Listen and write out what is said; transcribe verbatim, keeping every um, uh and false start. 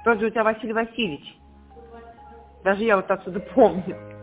Тот же у тебя Василий Васильевич. Даже я вот отсюда помню.